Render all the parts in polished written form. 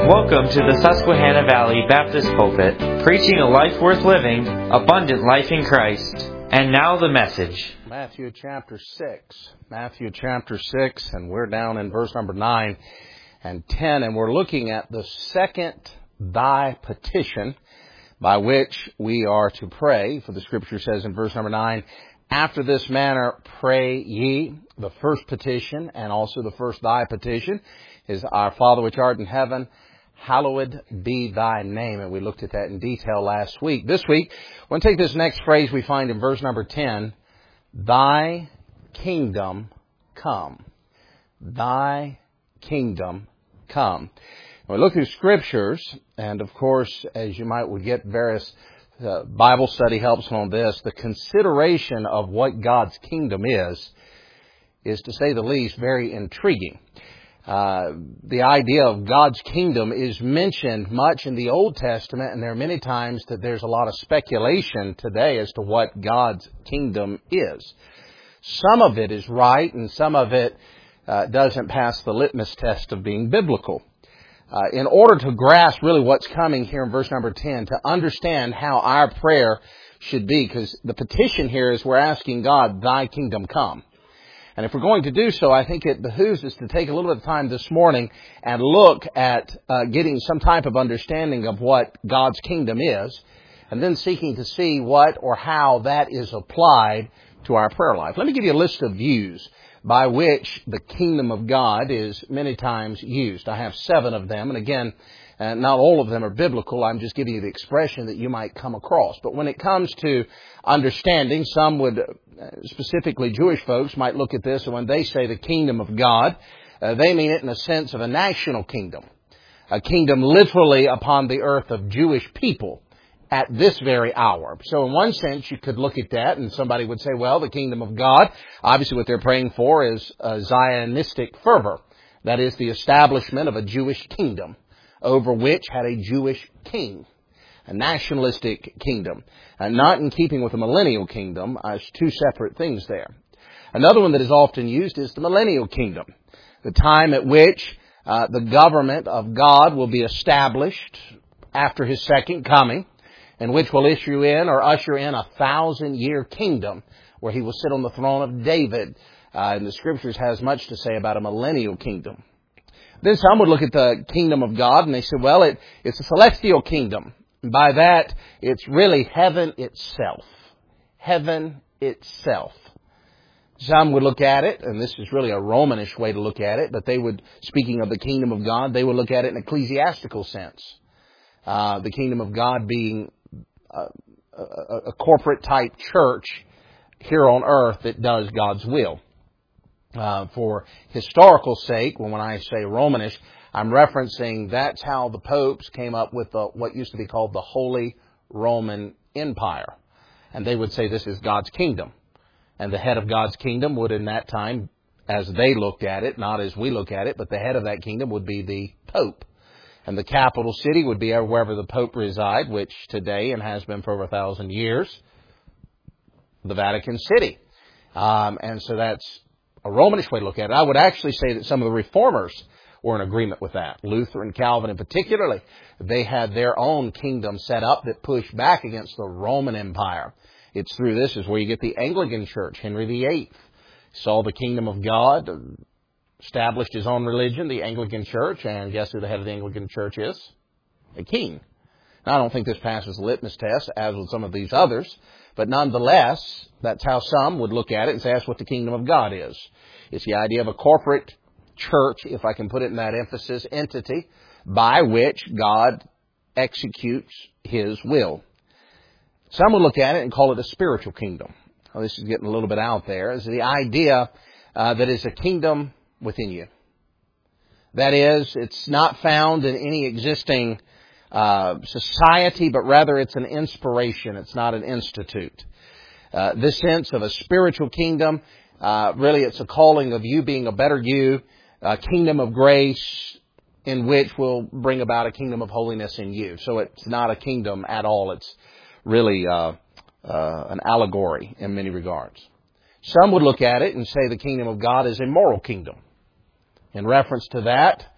Welcome to the Susquehanna Valley Baptist Pulpit, preaching a life worth living, abundant life in Christ. And now the message. Matthew chapter 6. Matthew chapter 6, and we're down in verse number 9 and 10, and we're looking at the second thy petition by which we are to pray. For the scripture says in verse number 9, after this manner pray ye. The first petition and also the first thy petition is our Father which art in heaven, hallowed be thy name. And we looked at that in detail last week. This week, we're going to take this next phrase we find in verse number 10, thy kingdom come. Thy kingdom come. We look through scriptures, and of course, as you would get various Bible study helps on this, the consideration of what God's kingdom is to say the least very intriguing. The idea of God's kingdom is mentioned much in the Old Testament, and there are many times that there's a lot of speculation today as to what God's kingdom is. Some of it is right, and some of it doesn't pass the litmus test of being biblical. In order to grasp really what's coming here in verse number 10, to understand how our prayer should be, because the petition here is we're asking God, thy kingdom come. And if we're going to do so, I think it behooves us to take a little bit of time this morning and look at getting some type of understanding of what God's kingdom is, and then seeking to see what or how that is applied to our prayer life. Let me give you a list of views by which the kingdom of God is many times used. I have 7 of them, and again, not all of them are biblical. I'm just giving you the expression that you might come across. But when it comes to understanding, some would, specifically Jewish folks, might look at this, and when they say the kingdom of God, they mean it in a sense of a national kingdom. A kingdom literally upon the earth of Jewish people at this very hour. So in one sense, you could look at that, and somebody would say, well, the kingdom of God, obviously what they're praying for is a Zionistic fervor. That is the establishment of a Jewish kingdom, over which had a Jewish king, a nationalistic kingdom, not in keeping with the millennial kingdom. There's 2 separate things there. Another one that is often used is the millennial kingdom, the time at which the government of God will be established after His second coming, in which will usher in a 1,000-year kingdom where He will sit on the throne of David. And the Scriptures has much to say about a millennial kingdom. Then some would look at the kingdom of God and they say, well, it's a celestial kingdom. And by that, it's really heaven itself. Heaven itself. Some would look at it, and this is really a Romanish way to look at it, but they would, speaking of the kingdom of God, they would look at it in an ecclesiastical sense. The kingdom of God being a corporate type church here on earth that does God's will. For historical sake, when I say Romanish, I'm referencing that's how the popes came up with what used to be called the Holy Roman Empire. And they would say this is God's kingdom. And the head of God's kingdom would in that time, as they looked at it, not as we look at it, but the head of that kingdom would be the Pope. And the capital city would be wherever the Pope reside, which today and has been for over 1,000 years, the Vatican City. And so that's a Romanish way to look at it. I would actually say that some of the reformers were in agreement with that. Luther and Calvin in particularly, they had their own kingdom set up that pushed back against the Roman Empire. It's through this is where you get the Anglican Church. Henry VIII saw the kingdom of God, established his own religion, the Anglican Church, and guess who the head of the Anglican Church is? A king. Now, I don't think this passes the litmus test, as with some of these others, but nonetheless, that's how some would look at it and say that's what the kingdom of God is. It's the idea of a corporate church, if I can put it in that emphasis, entity, by which God executes His will. Some would look at it and call it a spiritual kingdom. Well, this is getting a little bit out there. It's the idea that it's a kingdom within you. That is, it's not found in any existing society, but rather it's an inspiration. It's not an institute. This sense of a spiritual kingdom, really it's a calling of you being a better you, a kingdom of grace in which will bring about a kingdom of holiness in you. So it's not a kingdom at all. It's really an allegory in many regards. Some would look at it and say the kingdom of God is a moral kingdom. In reference to that,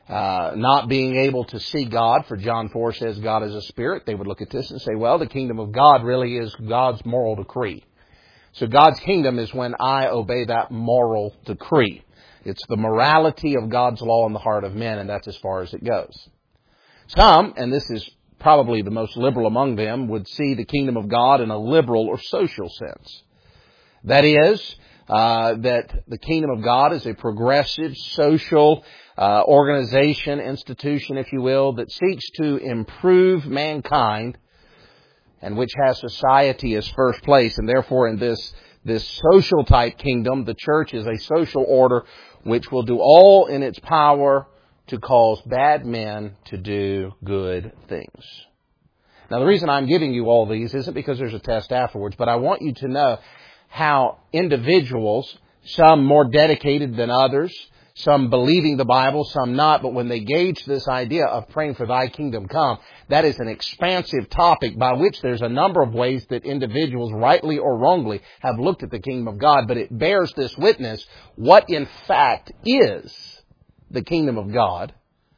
not being able to see God, for John 4 says God is a spirit, they would look at this and say, well, the kingdom of God really is God's moral decree. So God's kingdom is when I obey that moral decree. It's the morality of God's law in the heart of men, and that's as far as it goes. Some, and this is probably the most liberal among them, would see the kingdom of God in a liberal or social sense. That is, that the kingdom of God is a progressive social organization, institution, if you will, that seeks to improve mankind and which has society as first place. And therefore, in this social type kingdom, the church is a social order which will do all in its power to cause bad men to do good things. Now, the reason I'm giving you all these isn't because there's a test afterwards, but I want you to know how individuals, some more dedicated than others, some believing the Bible, some not, but when they gauge this idea of praying for thy kingdom come, that is an expansive topic by which there's a number of ways that individuals, rightly or wrongly, have looked at the kingdom of God, but it bears this witness, what in fact is the kingdom of God.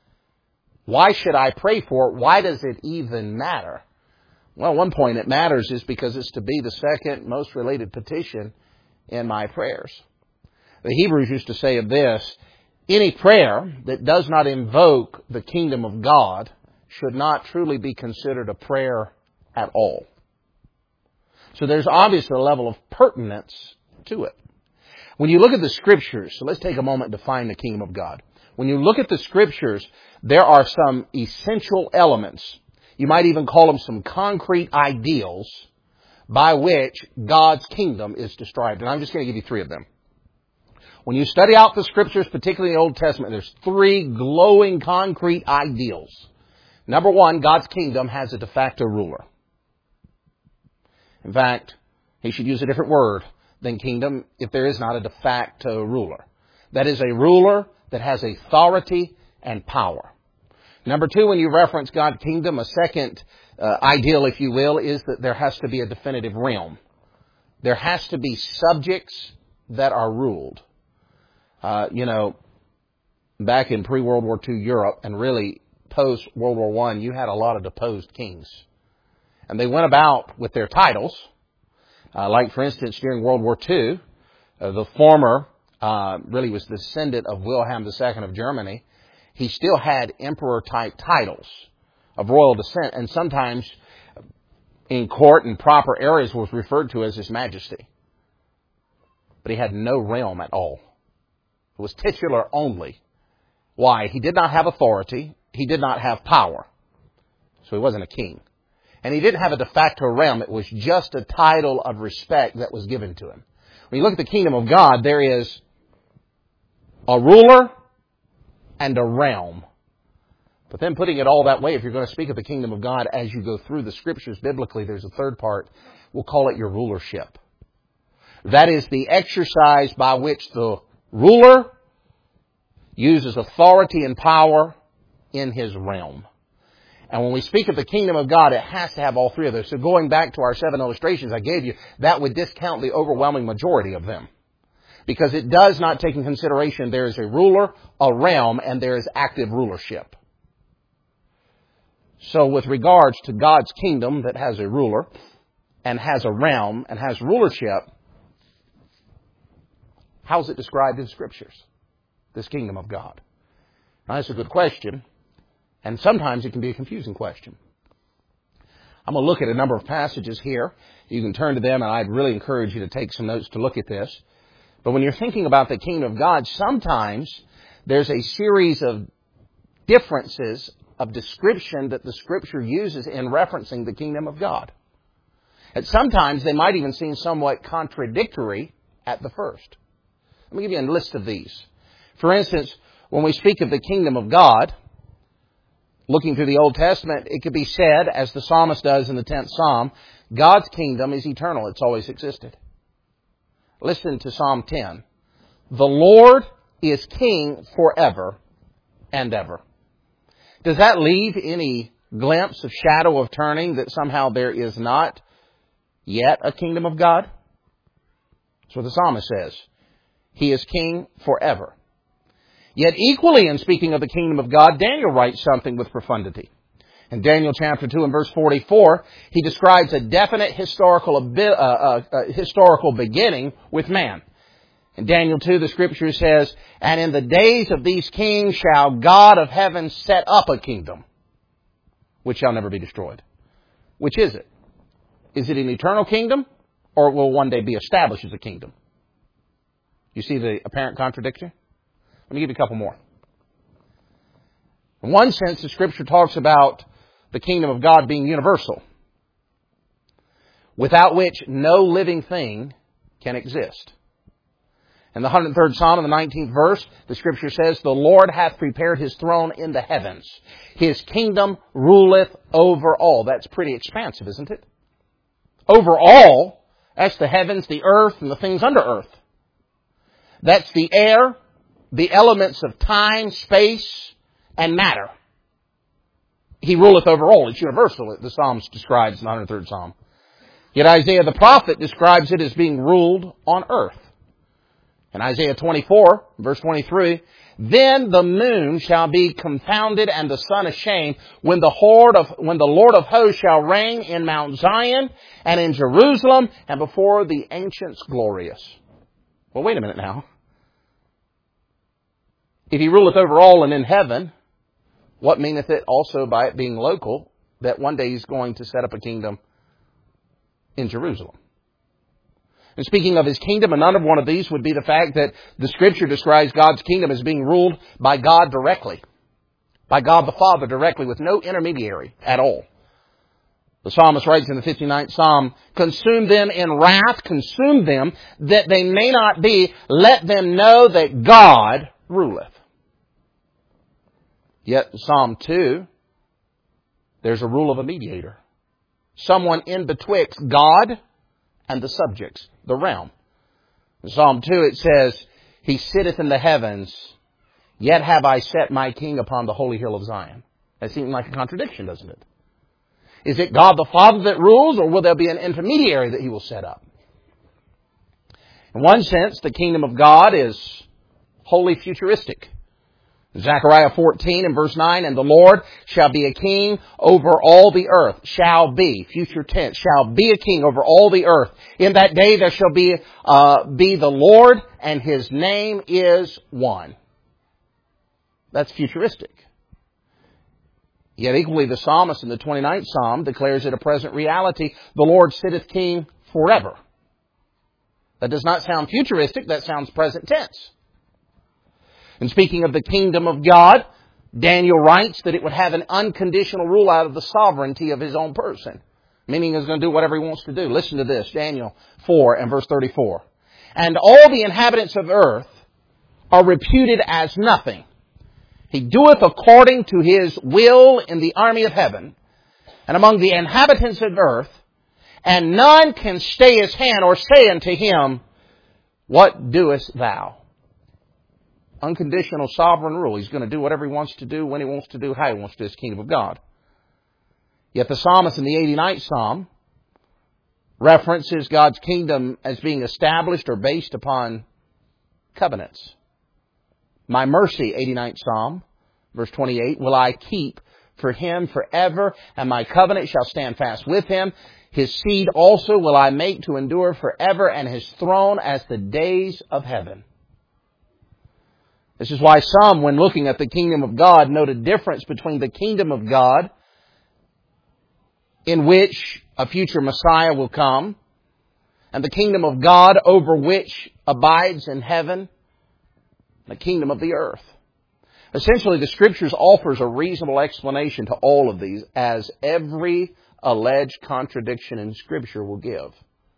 Why should I pray for it? Why does it even matter? Well, one point it matters is because it's to be the second most related petition in my prayers. The Hebrews used to say of this, any prayer that does not invoke the kingdom of God should not truly be considered a prayer at all. So there's obviously a level of pertinence to it. When you look at the Scriptures, so let's take a moment to define the kingdom of God. When you look at the Scriptures, there are some essential elements. You might even call them some concrete ideals by which God's kingdom is described. And I'm just going to give you 3 of them. When you study out the Scriptures, particularly the Old Testament, there's 3 glowing concrete ideals. Number 1, God's kingdom has a de facto ruler. In fact, he should use a different word than kingdom if there is not a de facto ruler. That is a ruler that has authority and power. Number 2, when you reference God's kingdom, a second ideal, if you will, is that there has to be a definitive realm. There has to be subjects that are ruled. Back in pre-World War II Europe and really post-World War I, you had a lot of deposed kings. And they went about with their titles. Like, for instance, during World War II, the former really was the descendant of Wilhelm II of Germany. He still had emperor-type titles of royal descent, and sometimes in court and proper areas was referred to as His Majesty. But he had no realm at all. It was titular only. Why? He did not have authority. He did not have power. So he wasn't a king. And he didn't have a de facto realm. It was just a title of respect that was given to him. When you look at the kingdom of God, there is a ruler and a realm. But then putting it all that way, if you're going to speak of the kingdom of God as you go through the Scriptures biblically, there's a third part. We'll call it your rulership. That is the exercise by which the ruler uses authority and power in his realm. And when we speak of the kingdom of God, it has to have all 3 of those. So going back to our 7 illustrations I gave you, that would discount the overwhelming majority of them. Because it does not take in consideration there is a ruler, a realm, and there is active rulership. So with regards to God's kingdom that has a ruler and has a realm and has rulership, how is it described in Scriptures, this kingdom of God? Now, that's a good question, and sometimes it can be a confusing question. I'm going to look at a number of passages here. You can turn to them, and I'd really encourage you to take some notes to look at this. But when you're thinking about the kingdom of God, sometimes there's a series of differences of description that the Scripture uses in referencing the kingdom of God. And sometimes they might even seem somewhat contradictory at the first. Let me give you a list of these. For instance, when we speak of the kingdom of God, looking through the Old Testament, it could be said, as the psalmist does in the 10th Psalm, God's kingdom is eternal. It's always existed. Listen to Psalm 10. The Lord is king forever and ever. Does that leave any glimpse of shadow of turning that somehow there is not yet a kingdom of God? That's what the psalmist says. He is king forever. Yet equally in speaking of the kingdom of God, Daniel writes something with profundity. In Daniel chapter 2 and verse 44, he describes a definite historical beginning with man. In Daniel 2, the scripture says, "And in the days of these kings shall God of heaven set up a kingdom, which shall never be destroyed." Which is it? Is it an eternal kingdom, or it will one day be established as a kingdom? You see the apparent contradiction? Let me give you a couple more. In one sense, the scripture talks about the kingdom of God being universal, without which no living thing can exist. In the 103rd Psalm, in the 19th verse, the scripture says, "The Lord hath prepared his throne in the heavens. His kingdom ruleth over all." That's pretty expansive, isn't it? Over all, that's the heavens, the earth, and the things under earth. That's the air, the elements of time, space, and matter. He ruleth over all. It's universal, the Psalms describes in the 103rd Psalm. Yet Isaiah the prophet describes it as being ruled on earth. In Isaiah 24, verse 23, "Then the moon shall be confounded and the sun ashamed when the Lord of hosts shall reign in Mount Zion and in Jerusalem and before the ancients glorious." Well, wait a minute now. If he ruleth over all and in heaven, what meaneth it also by it being local that one day he's going to set up a kingdom in Jerusalem? And speaking of his kingdom, another one of these would be the fact that the scripture describes God's kingdom as being ruled by God directly. By God the Father directly, with no intermediary at all. The psalmist writes in the 59th Psalm, "Consume them in wrath, consume them, that they may not be. Let them know that God ruleth." Yet in Psalm 2, there's a rule of a mediator. Someone in betwixt God and the subjects, the realm. In Psalm 2 it says, "He sitteth in the heavens, yet have I set my king upon the holy hill of Zion." That seems like a contradiction, doesn't it? Is it God the Father that rules, or will there be an intermediary that he will set up? In one sense, the kingdom of God is wholly futuristic. Zechariah 14 and verse 9, "And the Lord shall be a king over all the earth." Shall be, future tense, shall be a king over all the earth. "In that day there shall be the Lord, and his name is one." That's futuristic. Yet equally the psalmist in the 29th Psalm declares it a present reality. "The Lord sitteth king forever." That does not sound futuristic, that sounds present tense. And speaking of the kingdom of God, Daniel writes that it would have an unconditional rule out of the sovereignty of his own person. Meaning he's going to do whatever he wants to do. Listen to this, Daniel 4 and verse 34. "And all the inhabitants of earth are reputed as nothing. He doeth according to his will in the army of heaven and among the inhabitants of earth, and none can stay his hand or say unto him, What doest thou?" Unconditional sovereign rule. He's going to do whatever he wants to do, when he wants to do, how he wants to do. His kingdom of God. Yet the psalmist in the 89th Psalm references God's kingdom as being established or based upon covenants. "My mercy," 89th Psalm, verse 28, "will I keep for him forever, and my covenant shall stand fast with him. His seed also will I make to endure forever, and his throne as the days of heaven." This is why some, when looking at the kingdom of God, note a difference between the kingdom of God, in which a future Messiah will come, and the kingdom of God over which abides in heaven, the kingdom of the earth. Essentially, the Scriptures offers a reasonable explanation to all of these, as every alleged contradiction in Scripture will give.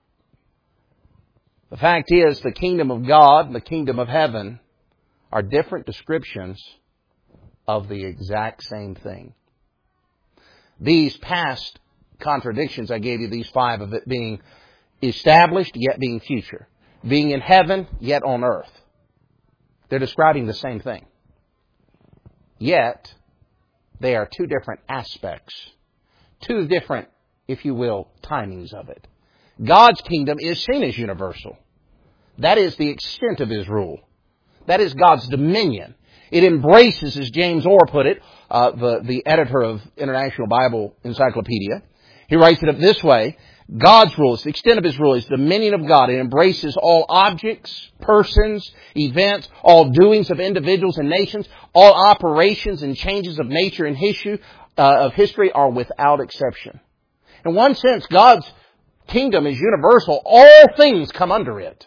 The fact is, the kingdom of God and the kingdom of heaven are different descriptions of the exact same thing. These past contradictions I gave you, these 5 of it being established yet being future, being in heaven yet on earth. They're describing the same thing. Yet, they are 2 different aspects, 2 different, if you will, timings of it. God's kingdom is seen as universal. That is the extent of his rule. That is God's dominion. It embraces, as James Orr put it, the editor of International Bible Encyclopedia. He writes it up this way: God's rule, the extent of His rule, is the dominion of God. It embraces all objects, persons, events, all doings of individuals and nations, all operations and changes of nature and history are without exception. In one sense, God's kingdom is universal. All things come under it.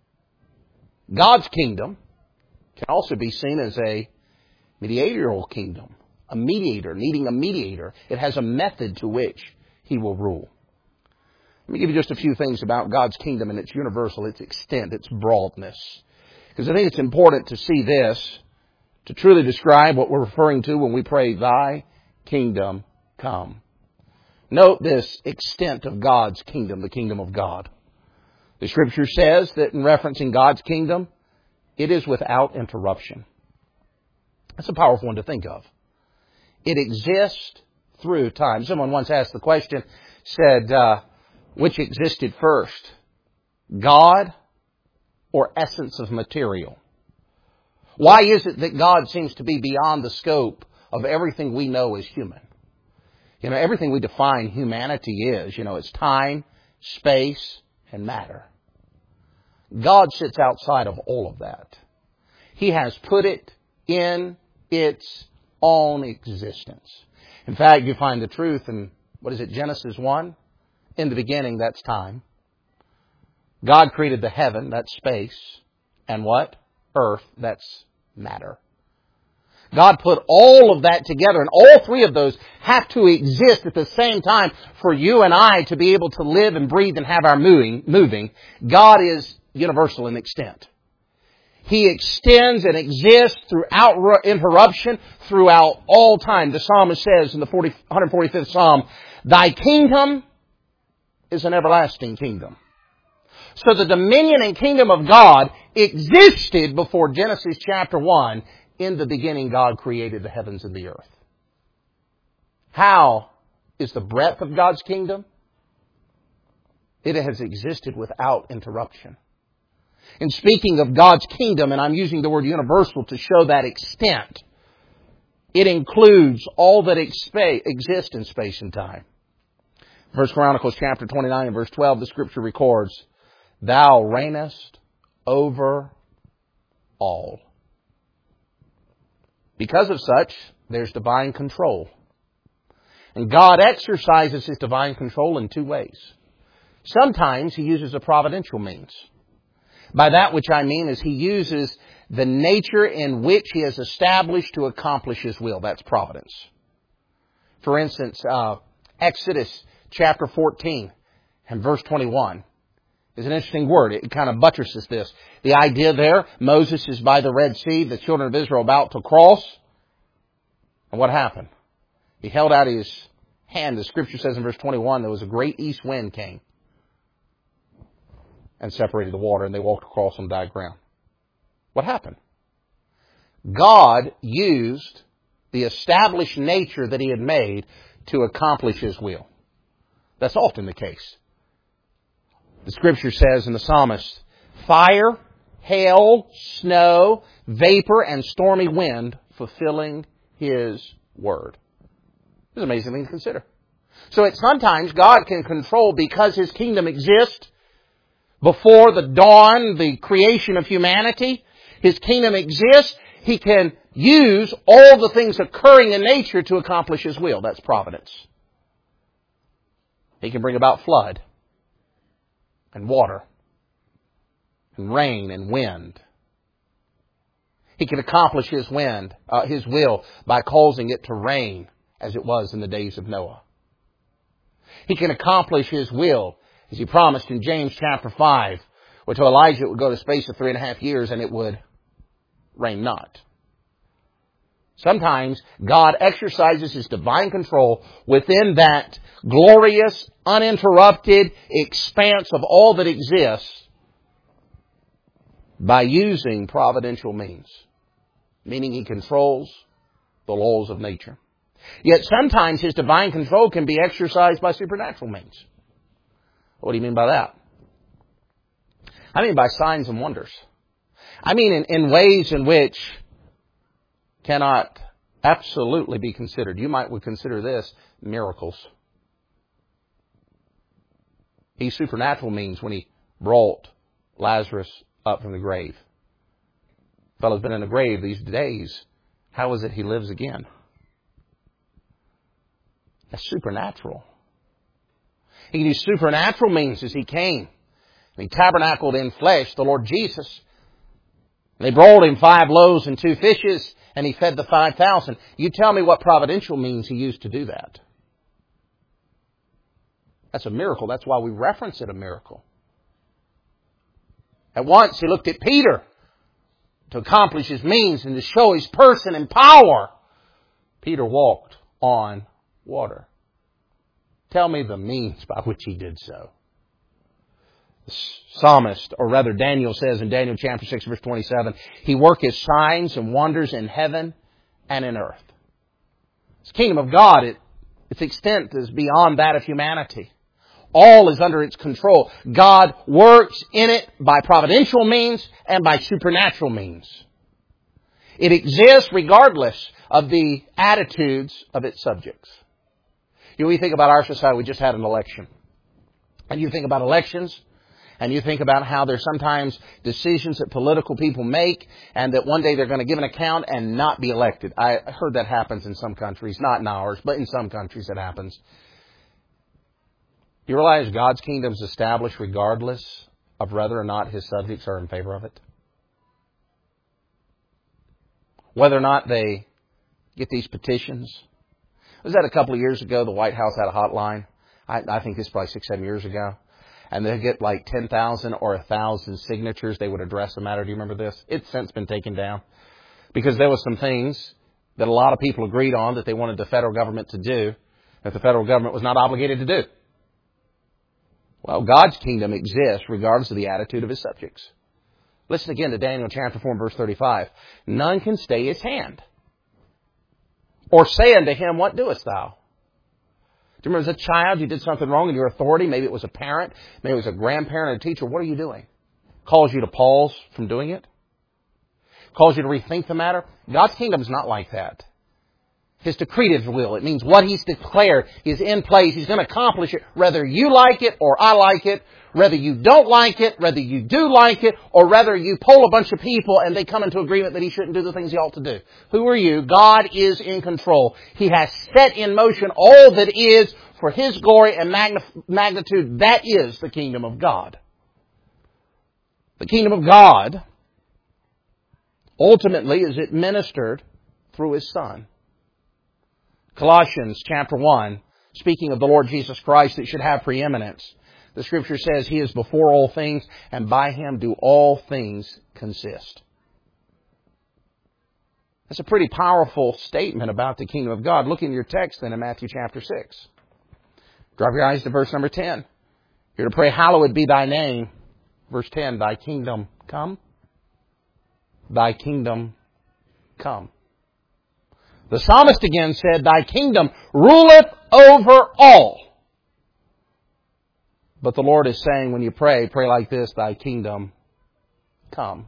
God's kingdom can also be seen as a mediatorial kingdom, a mediator, needing a mediator. It has a method to which He will rule. Let me give you just a few things about God's kingdom and its universal, its extent, its broadness. Because I think it's important to see this, to truly describe what we're referring to when we pray, Thy kingdom come. Note this extent of God's kingdom, the kingdom of God. The Scripture says that in referencing God's kingdom, it is without interruption. That's a powerful one to think of. It exists through time. Someone once asked the question, said, which existed first, God or essence of material? Why is it that God seems to be beyond the scope of everything we know as human? Everything we define humanity is, it's time, space, and matter. God sits outside of all of that. He has put it in its own existence. In fact, you find the truth in, Genesis 1? In the beginning, that's time. God created the heaven, that's space. And what? Earth, that's matter. God put all of that together, and all three of those have to exist at the same time for you and I to be able to live and breathe and have our moving. God is universal in extent. He extends and exists throughout interruption, throughout all time. The psalmist says in the 145th Psalm, Thy kingdom is an everlasting kingdom. So the dominion and kingdom of God existed before Genesis chapter 1. In the beginning, God created the heavens and the earth. How is the breadth of God's kingdom? It has existed without interruption. In speaking of God's kingdom, and I'm using the word universal to show that extent, it includes all that exists in space and time. 1 Chronicles chapter 29 and verse 12, the Scripture records, Thou reignest over all. Because of such, there's divine control. And God exercises His divine control in two ways. Sometimes He uses a providential means. By that which I mean is He uses the nature in which He has established to accomplish His will. That's providence. For instance, Exodus chapter 14 and verse 21 is an interesting word. It kind of buttresses this. The idea there, Moses is by the Red Sea, the children of Israel about to cross. And what happened? He held out his hand. The Scripture says in verse 21, there was a great east wind came and separated the water, and they walked across on dry ground. What happened? God used the established nature that He had made to accomplish His will. That's often the case. The Scripture says in the psalmist, fire, hail, snow, vapor, and stormy wind fulfilling His word. It's an amazing thing to consider. So sometimes God can control because His kingdom exists before the dawn, the creation of humanity. His kingdom exists. He can use all the things occurring in nature to accomplish His will. That's providence. He can bring about flood and water and rain and wind. He can accomplish His will by causing it to rain as it was in the days of Noah. He can accomplish His will as He promised in James chapter 5, where to Elijah it would go to space of 3.5 years and it would rain not. Sometimes God exercises His divine control within that glorious, uninterrupted expanse of all that exists by using providential means, meaning He controls the laws of nature. Yet sometimes His divine control can be exercised by supernatural means. What do you mean by that? I mean by signs and wonders. I mean in ways in which cannot absolutely be considered. You would consider this miracles. He supernatural means when He brought Lazarus up from the grave. The fellow's been in the grave these days. How is it he lives again? That's supernatural. He can use supernatural means as He came. He tabernacled in flesh, the Lord Jesus. They brought Him 5 loaves and 2 fishes, and He fed the 5,000. You tell me what providential means He used to do that. That's a miracle. That's why we reference it a miracle. At once He looked at Peter to accomplish His means and to show His person and power. Peter walked on water. Tell me the means by which He did so. The psalmist, or rather Daniel says in Daniel chapter 6 verse 27, He worketh signs and wonders in heaven and in earth. This kingdom of God, its extent is beyond that of humanity. All is under its control. God works in it by providential means and by supernatural means. It exists regardless of the attitudes of its subjects. We think about our society, we just had an election. And you think about elections, and you think about how there's sometimes decisions that political people make, and that one day they're going to give an account and not be elected. I heard that happens in some countries, not in ours, but in some countries it happens. You realize God's kingdom is established regardless of whether or not His subjects are in favor of it? Whether or not they get these petitions. Was that a couple of years ago? The White House had a hotline. I think this was probably 6-7 years ago. And they'd get like 10,000 or 1,000 signatures. They would address the matter. Do you remember this? It's since been taken down. Because there was some things that a lot of people agreed on that they wanted the federal government to do that the federal government was not obligated to do. Well, God's kingdom exists regardless of the attitude of His subjects. Listen again to Daniel chapter 4 and verse 35. None can stay His hand, or say unto him, what doest thou? Do you remember as a child you did something wrong in your authority? Maybe it was a parent, maybe it was a grandparent or a teacher. What are you doing? Calls you to pause from doing it? Calls you to rethink the matter? God's kingdom is not like that. His decretive will. It means what He's declared is in place. He's going to accomplish it whether you like it or I like it, whether you don't like it, whether you do like it, or whether you poll a bunch of people and they come into agreement that He shouldn't do the things He ought to do. Who are you? God is in control. He has set in motion all that is for His glory and magnitude. That is the kingdom of God. The kingdom of God ultimately is administered through His Son. Colossians chapter 1, speaking of the Lord Jesus Christ, that should have preeminence. The Scripture says He is before all things, and by Him do all things consist. That's a pretty powerful statement about the kingdom of God. Look in your text then in Matthew chapter 6. Drop your eyes to verse number 10. You're to pray, hallowed be Thy name. Verse 10, Thy kingdom come. Thy kingdom come. The psalmist again said, Thy kingdom ruleth over all. But the Lord is saying when you pray like this, Thy kingdom come.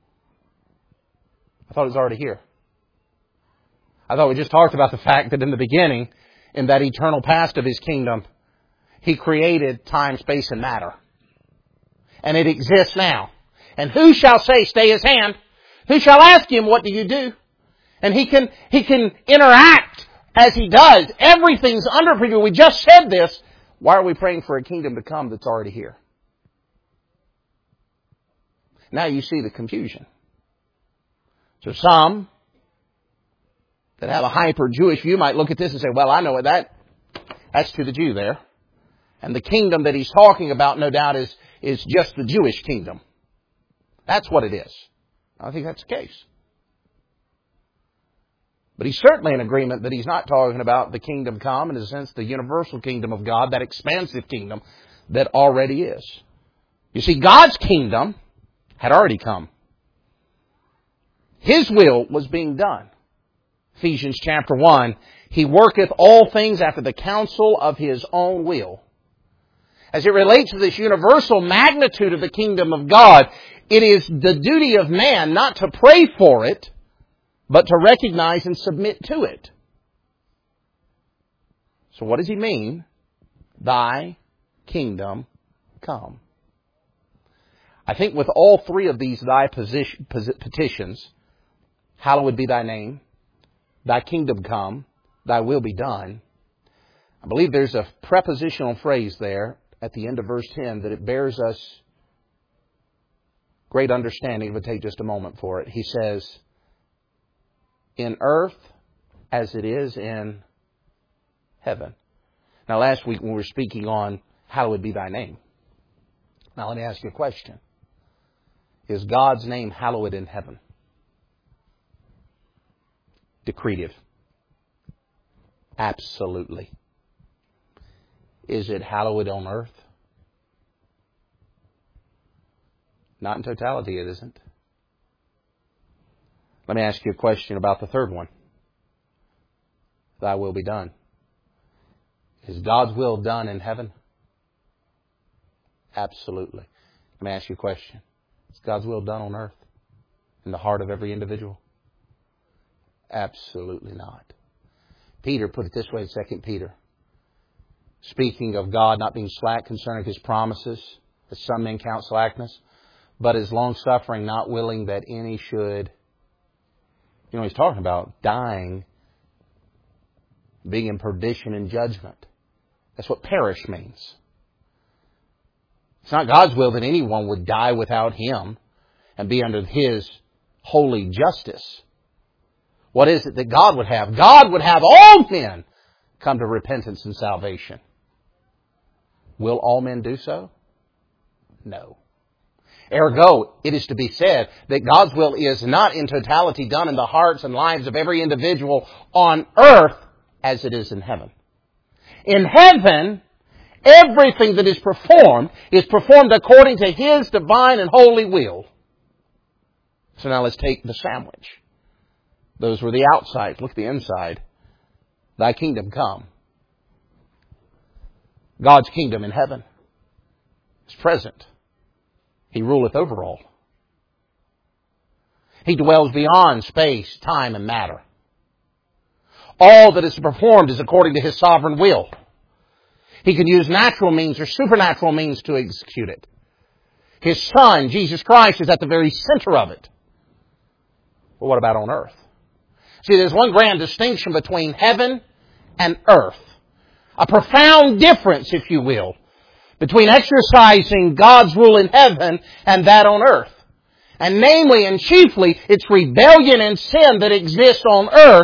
I thought it was already here. I thought we just talked about the fact that in the beginning, in that eternal past of His kingdom, He created time, space, and matter. And it exists now. And who shall say, stay His hand? Who shall ask Him, what do you do? And He can interact as He does. Everything's under preview. We just said this. Why are we praying for a kingdom to come that's already here? Now you see the confusion. So some that have a hyper-Jewish view might look at this and say, well, I know what that's to the Jew there. And the kingdom that he's talking about, no doubt, is just the Jewish kingdom. That's what it is. I think that's the case. But he's certainly in agreement that he's not talking about the kingdom come, in a sense, the universal kingdom of God, that expansive kingdom that already is. You see, God's kingdom had already come. His will was being done. Ephesians chapter 1, He worketh all things after the counsel of His own will. As it relates to this universal magnitude of the kingdom of God, it is the duty of man not to pray for it, but to recognize and submit to it. So what does he mean? Thy kingdom come. I think with all three of these thy petitions, hallowed be thy name, thy kingdom come, thy will be done, I believe there's a prepositional phrase there at the end of verse 10 that it bears us great understanding. It would take just a moment for it. He says, in earth as it is in heaven. Now last week when we were speaking on hallowed be thy name. Now let me ask you a question. Is God's name hallowed in heaven? Decretive. Absolutely. Is it hallowed on earth? Not in totality, it isn't. Let me ask you a question about the third one. Thy will be done. Is God's will done in heaven? Absolutely. Let me ask you a question. Is God's will done on earth? In the heart of every individual? Absolutely not. Peter put it this way in 2 Peter. Speaking of God not being slack concerning His promises, as some men count slackness, but is long-suffering, not willing that any should... You know, he's talking about dying, being in perdition and judgment. That's what perish means. It's not God's will that anyone would die without Him and be under His holy justice. What is it that God would have? God would have all men come to repentance and salvation. Will all men do so? No. Ergo, it is to be said that God's will is not in totality done in the hearts and lives of every individual on earth as it is in heaven. In heaven, everything that is performed according to His divine and holy will. So now let's take the sandwich. Those were the outside. Look at the inside. Thy kingdom come. God's kingdom in heaven is present. He ruleth over all. He dwells beyond space, time, and matter. All that is performed is according to His sovereign will. He can use natural means or supernatural means to execute it. His Son, Jesus Christ, is at the very center of it. But what about on earth? See, there's one grand distinction between heaven and earth. A profound difference, if you will, between exercising God's rule in heaven and that on earth. And namely and chiefly, it's rebellion and sin that exists on earth.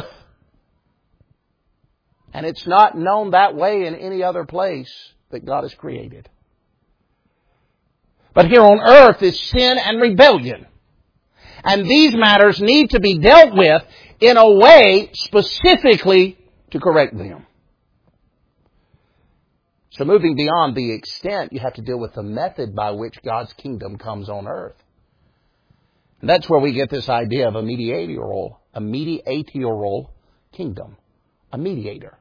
And it's not known that way in any other place that God has created. But here on earth is sin and rebellion. And these matters need to be dealt with in a way specifically to correct them. So moving beyond the extent, you have to deal with the method by which God's kingdom comes on earth. And that's where we get this idea of a mediatorial kingdom. A mediator.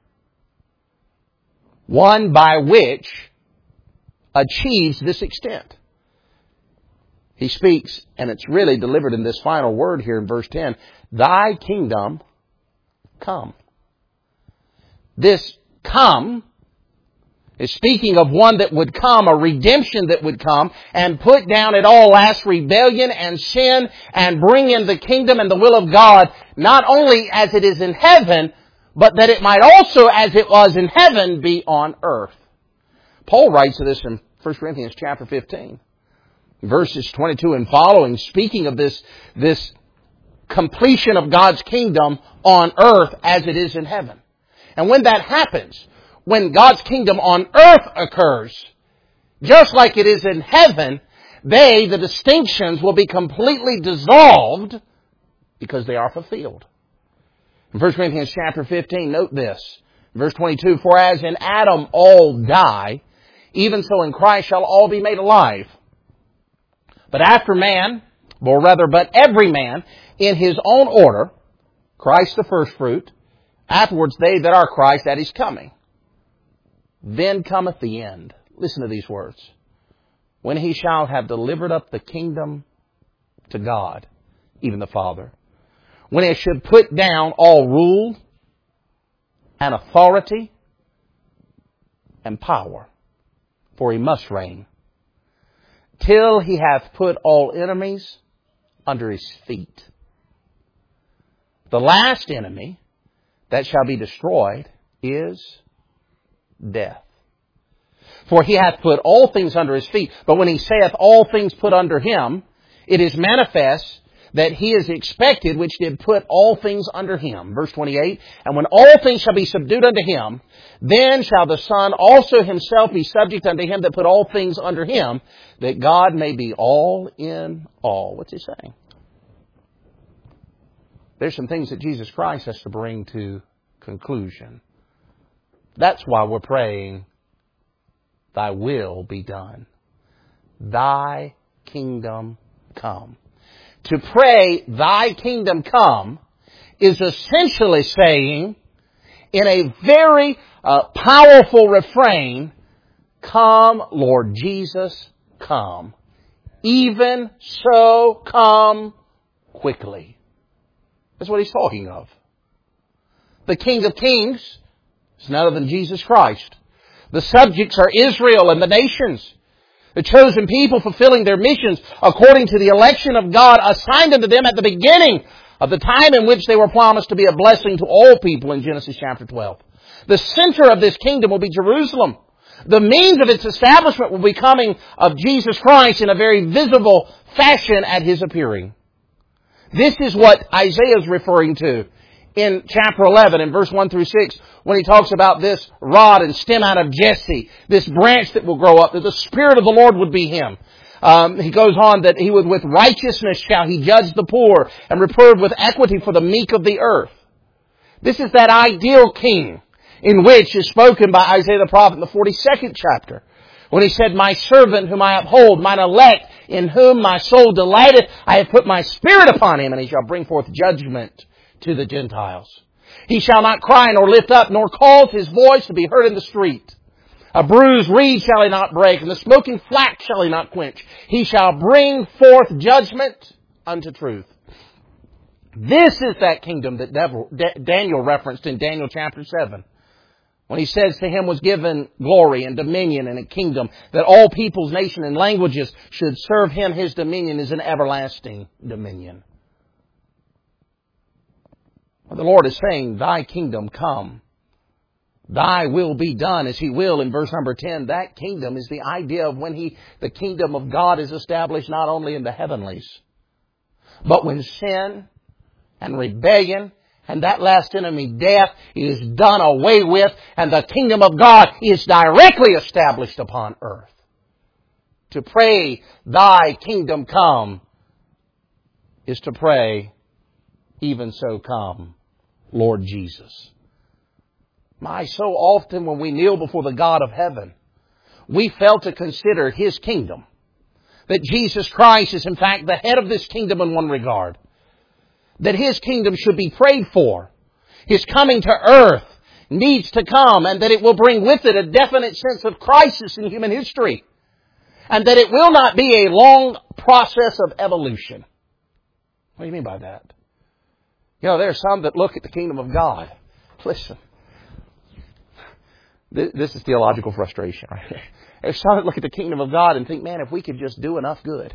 One by which achieves this extent. He speaks, and it's really delivered in this final word here in verse 10. Thy kingdom come. This come is speaking of one that would come, a redemption that would come and put down at all last rebellion and sin and bring in the kingdom and the will of God, not only as it is in heaven, but that it might also, as it was in heaven, be on earth. Paul writes of this in 1 Corinthians chapter 15, verses 22 and following, speaking of this completion of God's kingdom on earth as it is in heaven. And when that happens, when God's kingdom on earth occurs, just like it is in heaven, the distinctions will be completely dissolved because they are fulfilled. In 1 Corinthians chapter 15, note this. Verse 22, for as in Adam all die, even so in Christ shall all be made alive. But every man in his own order, Christ the firstfruit, afterwards they that are Christ at His coming. Then cometh the end. Listen to these words. When He shall have delivered up the kingdom to God, even the Father. when He should put down all rule and authority and power, for He must reign, till He hath put all enemies under His feet. The last enemy that shall be destroyed is death. For He hath put all things under His feet. But when He saith all things put under Him, it is manifest that He is expected which did put all things under Him. Verse 28, and when all things shall be subdued unto Him, then shall the Son also Himself be subject unto Him that put all things under Him, that God may be all in all. What's He saying? There's some things that Jesus Christ has to bring to conclusion. That's why we're praying, Thy will be done. Thy kingdom come. To pray, Thy kingdom come, is essentially saying, in a very powerful refrain, come, Lord Jesus, come. Even so, come quickly. That's what He's talking of. The King of Kings is none other than Jesus Christ. The subjects are Israel and the nations. The chosen people fulfilling their missions according to the election of God assigned unto them at the beginning of the time in which they were promised to be a blessing to all people in Genesis chapter 12. The center of this kingdom will be Jerusalem. The means of its establishment will be coming of Jesus Christ in a very visible fashion at His appearing. This is what Isaiah is referring to in chapter 11 in verse 1 through 6 when he talks about this rod and stem out of Jesse, this branch that will grow up, that the Spirit of the Lord would be Him. He goes on that He would with righteousness shall He judge the poor and reprove with equity for the meek of the earth. This is that ideal king in which is spoken by Isaiah the prophet in the 42nd chapter. When he said, my servant whom I uphold, mine elect, in whom my soul delighteth, I have put my Spirit upon him, and he shall bring forth judgment to the Gentiles. He shall not cry nor lift up, nor cause his voice to be heard in the street. A bruised reed shall he not break, and the smoking flax shall he not quench. He shall bring forth judgment unto truth. This is that kingdom that Daniel referenced in Daniel chapter 7. When he says to him was given glory and dominion and a kingdom, that all peoples, nations, and languages should serve him, his dominion is an everlasting dominion. The Lord is saying, Thy kingdom come. Thy will be done as He will in verse number 10. That kingdom is the idea of when the kingdom of God is established not only in the heavenlies, but when sin and rebellion and that last enemy, death, is done away with, and the kingdom of God is directly established upon earth. To pray, Thy kingdom come, is to pray, even so come, Lord Jesus. So often when we kneel before the God of heaven, we fail to consider His kingdom. That Jesus Christ is in fact the head of this kingdom in one regard. That His kingdom should be prayed for. His coming to earth needs to come, and that it will bring with it a definite sense of crisis in human history. And that it will not be a long process of evolution. What do you mean by that? You know, there are some that look at the kingdom of God. Listen. This is theological frustration right here. There's some that look at the kingdom of God and think, man, if we could just do enough good.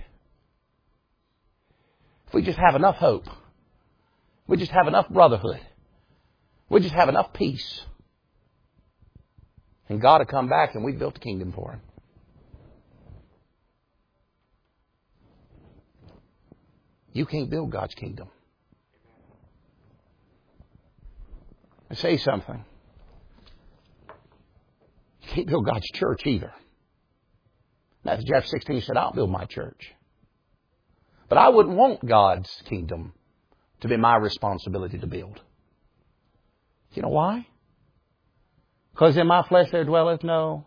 If we just have enough hope. We just have enough brotherhood. We just have enough peace. And God will come back and we built the kingdom for Him. You can't build God's kingdom. I say something. You can't build God's church either. Matthew chapter 16 said, I'll build my church. But I wouldn't want God's kingdom to be my responsibility to build. You know why? Because in my flesh there dwelleth no.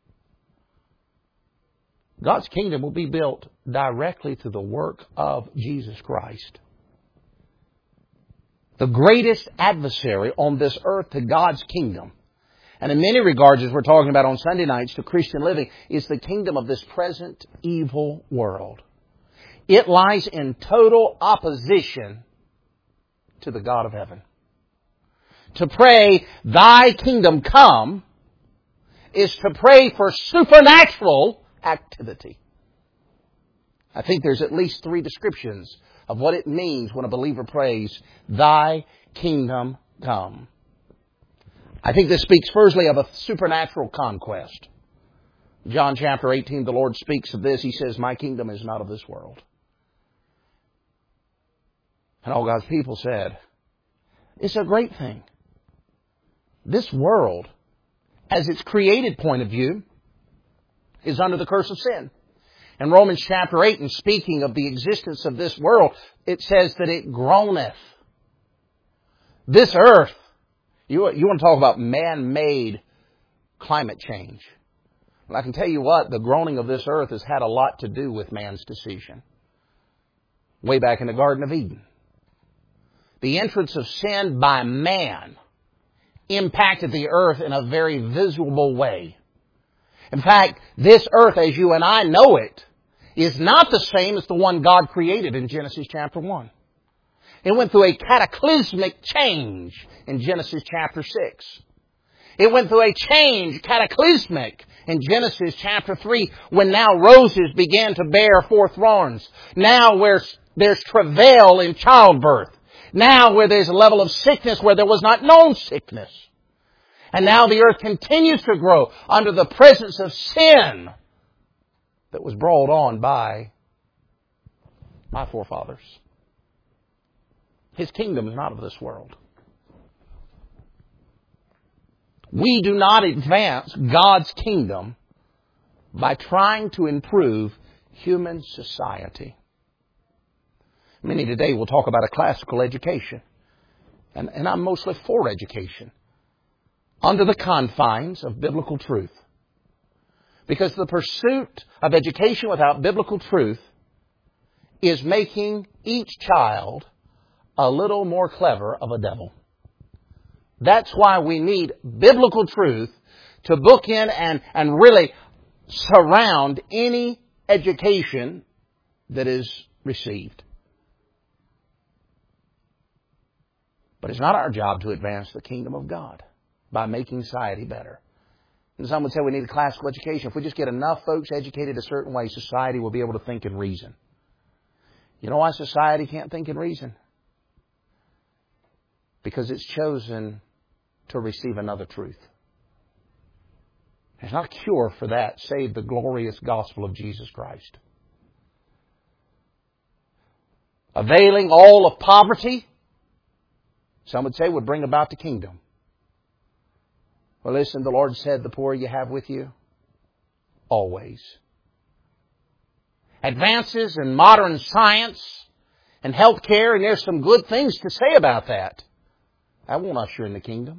God's kingdom will be built directly through the work of Jesus Christ. The greatest adversary on this earth to God's kingdom, and in many regards, as we're talking about on Sunday nights, to Christian living, is the kingdom of this present evil world. It lies in total opposition to the God of heaven. To pray, Thy kingdom come, is to pray for supernatural activity. I think there's at least 3 descriptions of what it means when a believer prays, Thy kingdom come. I think this speaks firstly of a supernatural conquest. John chapter 18, the Lord speaks of this. He says, My kingdom is not of this world. And all God's people said, it's a great thing. This world, as its created point of view, is under the curse of sin. In Romans chapter 8, in speaking of the existence of this world, it says that it groaneth. This earth, you want to talk about man-made climate change. Well, I can tell you what, the groaning of this earth has had a lot to do with man's decision. Way back in the Garden of Eden. The entrance of sin by man impacted the earth in a very visible way. In fact, this earth as you and I know it is not the same as the one God created in Genesis chapter 1. It went through a cataclysmic change in Genesis chapter 6. It went through a change, cataclysmic, in Genesis chapter 3, when now roses began to bear forth thorns. Now where there's travail in childbirth. Now where there's a level of sickness where there was not known sickness. And now the earth continues to grow under the presence of sin that was brought on by my forefathers. His kingdom is not of this world. We do not advance God's kingdom by trying to improve human society. Many today will talk about a classical education. And I'm mostly for education. Under the confines of biblical truth. Because the pursuit of education without biblical truth is making each child a little more clever of a devil. That's why we need biblical truth to book in and really surround any education that is received. But it's not our job to advance the kingdom of God by making society better. And some would say we need a classical education. If we just get enough folks educated a certain way, society will be able to think and reason. You know why society can't think and reason? Because it's chosen to receive another truth. There's not a cure for that save the glorious gospel of Jesus Christ. Availing all of poverty, some would say, would bring about the kingdom. Well, listen, the Lord said, the poor you have with you always. Advances in modern science and healthcare, and there's some good things to say about that. That won't usher in the kingdom.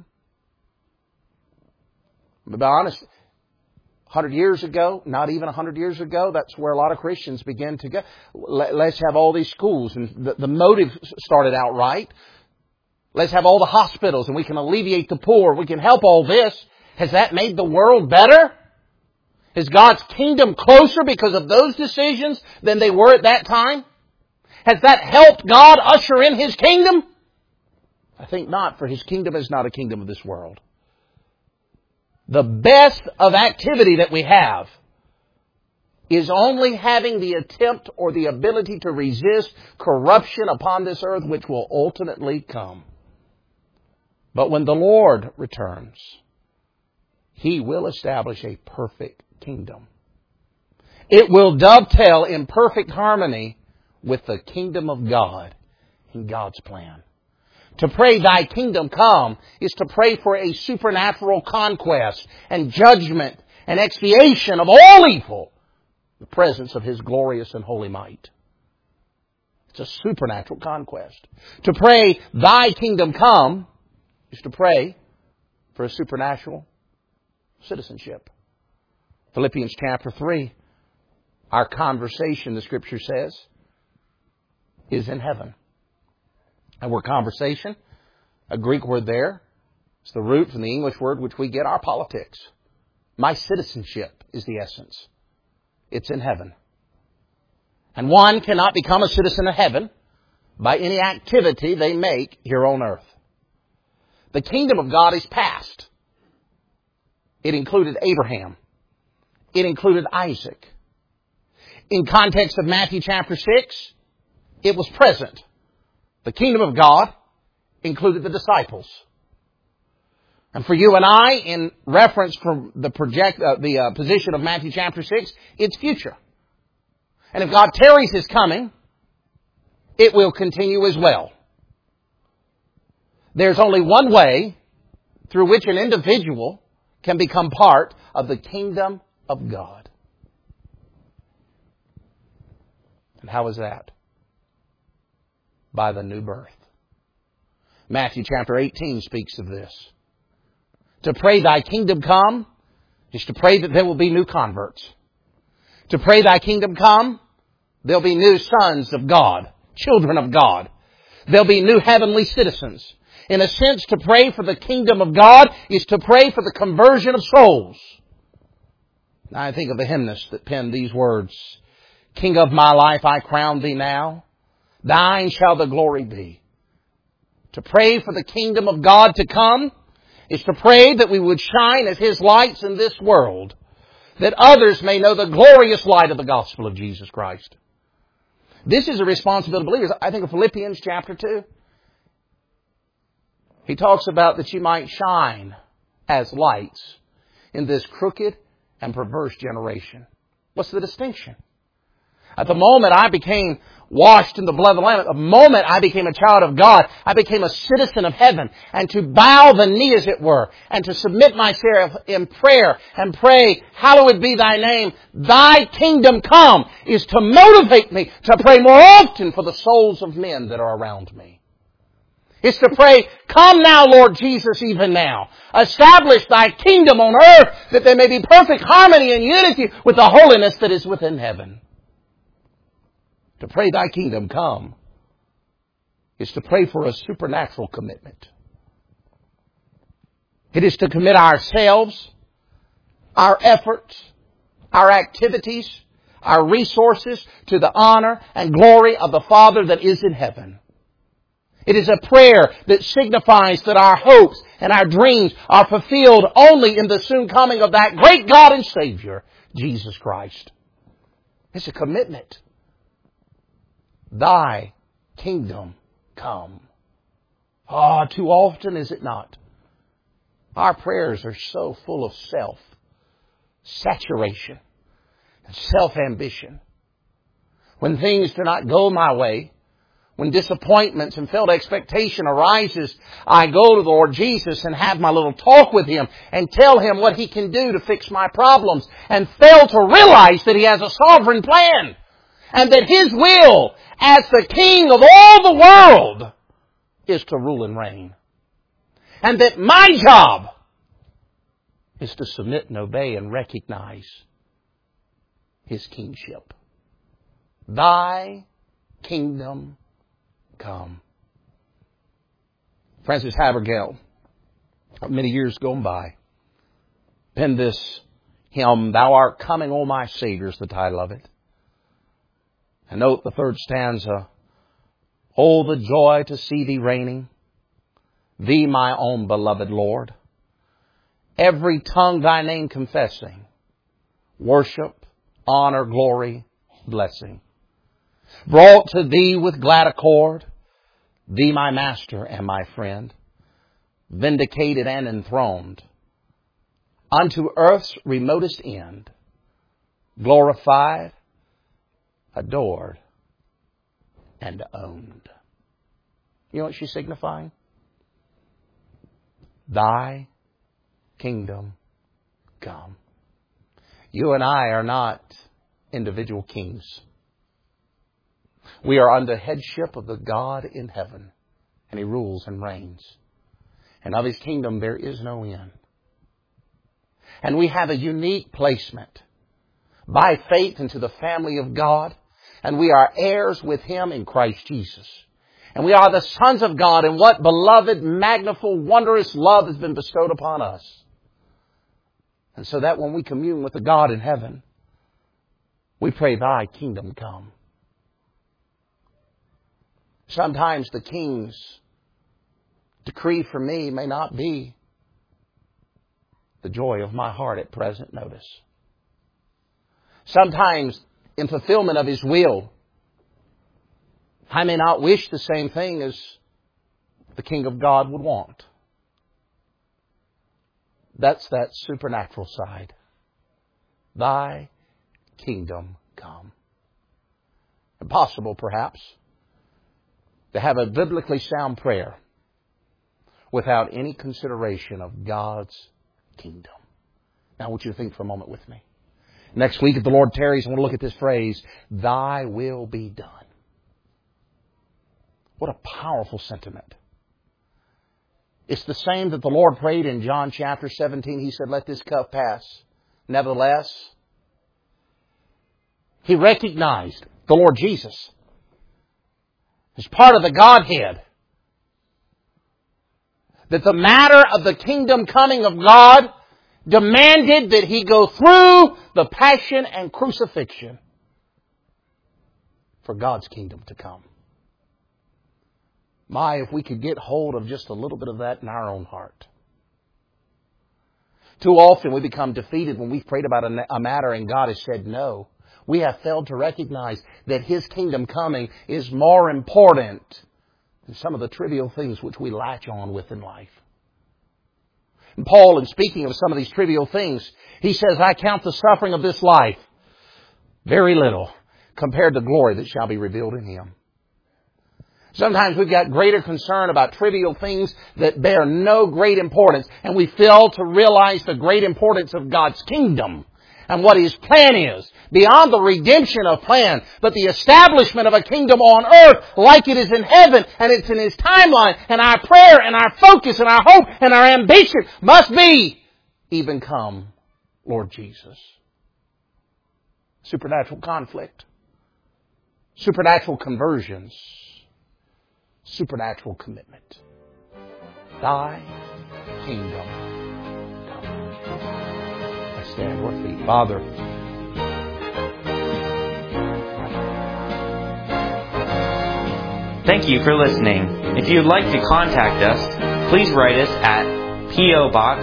To be honest, 100 years ago, not even 100 years ago, that's where a lot of Christians began to go. Let's have all these schools. And the motive started out right. Let's have all the hospitals and we can alleviate the poor. We can help all this. Has that made the world better? Is God's kingdom closer because of those decisions than they were at that time? Has that helped God usher in His kingdom? I think not, for His kingdom is not a kingdom of this world. The best of activity that we have is only having the attempt or the ability to resist corruption upon this earth, which will ultimately come. But when the Lord returns, He will establish a perfect kingdom. It will dovetail in perfect harmony with the kingdom of God in God's plan. To pray, Thy kingdom come, is to pray for a supernatural conquest and judgment and expiation of all evil in the presence of His glorious and holy might. It's a supernatural conquest. To pray, Thy kingdom come, is to pray for a supernatural citizenship. Philippians chapter 3, our conversation, the Scripture says, is in heaven. And word conversation, a Greek word there, it's the root from the English word which we get our politics. My citizenship is the essence. It's in heaven. And one cannot become a citizen of heaven by any activity they make here on earth. The kingdom of God is past. It included Abraham. It included Isaac. In context of Matthew chapter 6, it was present. The kingdom of God included the disciples. And for you and I, in reference from the position of Matthew chapter 6, it's future. And if God tarries His coming, it will continue as well. There's only one way through which an individual can become part of the kingdom of God. And how is that? By the new birth. Matthew chapter 18 speaks of this. To pray thy kingdom come is to pray that there will be new converts. To pray thy kingdom come, there'll be new sons of God, children of God. There'll be new heavenly citizens. In a sense, to pray for the kingdom of God is to pray for the conversion of souls. Now I think of the hymnist that penned these words. King of my life, I crown thee now. Thine shall the glory be. To pray for the kingdom of God to come is to pray that we would shine as His lights in this world, that others may know the glorious light of the gospel of Jesus Christ. This is a responsibility of believers. I think of Philippians chapter 2. He talks about that you might shine as lights in this crooked and perverse generation. What's the distinction? At the moment I became washed in the blood of the Lamb, at the moment I became a child of God, I became a citizen of heaven. And to bow the knee, as it were, and to submit myself in prayer and pray, hallowed be thy name, thy kingdom come, is to motivate me to pray more often for the souls of men that are around me. It's to pray, come now, Lord Jesus, even now. Establish thy kingdom on earth, that there may be perfect harmony and unity with the holiness that is within heaven. To pray thy kingdom come is to pray for a supernatural commitment. It is to commit ourselves, our efforts, our activities, our resources to the honor and glory of the Father that is in heaven. It is a prayer that signifies that our hopes and our dreams are fulfilled only in the soon coming of that great God and Savior, Jesus Christ. It's a commitment. Thy kingdom come. Ah, too often is it not? Our prayers are so full of self-saturation and self-ambition. When things do not go my way, when disappointments and failed expectation arises, I go to the Lord Jesus and have my little talk with Him and tell Him what He can do to fix my problems, and fail to realize that He has a sovereign plan and that His will as the King of all the world is to rule and reign. And that my job is to submit and obey and recognize His kingship. Thy kingdom come. Francis Havergal, many years gone by, penned this hymn, Thou art coming, O my Savior, is the title of it. And note the third stanza, Oh, the joy to see Thee reigning, Thee my own beloved Lord. Every tongue Thy name confessing, worship, honor, glory, blessing. Brought to Thee with glad accord, Thee my Master and my friend, vindicated and enthroned, unto earth's remotest end, glorified, adored, and owned. You know what she's signifying? Thy kingdom come. You and I are not individual kings. We are under headship of the God in heaven, and He rules and reigns. And of His kingdom there is no end. And we have a unique placement by faith into the family of God, and we are heirs with Him in Christ Jesus. And we are the sons of God, and what beloved, magnifical, wondrous love has been bestowed upon us. And so that when we commune with the God in heaven, we pray, Thy kingdom come. Sometimes the King's decree for me may not be the joy of my heart at present notice. Sometimes in fulfillment of His will, I may not wish the same thing as the King of God would want. That's that supernatural side. Thy kingdom come. Impossible, perhaps, to have a biblically sound prayer without any consideration of God's kingdom. Now I want you to think for a moment with me. Next week, if the Lord tarries, I want to look at this phrase, Thy will be done. What a powerful sentiment. It's the same that the Lord prayed in John chapter 17. He said, let this cup pass. Nevertheless, He recognized the Lord Jesus as part of the Godhead. That the matter of the kingdom coming of God demanded that He go through the passion and crucifixion for God's kingdom to come. My, if we could get hold of just a little bit of that in our own heart. Too often we become defeated when we've prayed about a matter and God has said no. We have failed to recognize that His kingdom coming is more important than some of the trivial things which we latch on with in life. And Paul, in speaking of some of these trivial things, he says, I count the suffering of this life very little compared to glory that shall be revealed in Him. Sometimes we've got greater concern about trivial things that bear no great importance, and we fail to realize the great importance of God's kingdom and what His plan is, beyond the redemption of plan, but the establishment of a kingdom on earth like it is in heaven, and it's in His timeline, and our prayer and our focus and our hope and our ambition must be, even come, Lord Jesus. Supernatural conflict, supernatural conversions, supernatural commitment. Thy kingdom come. Let's stand to our feet. Father, thank you for listening. If you'd like to contact us, please write us at P.O. Box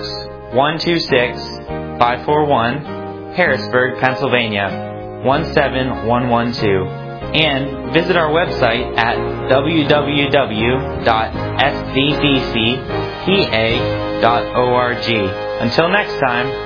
126-541, Harrisburg, Pennsylvania 17112. And visit our website at www.sddcpa.org. Until next time,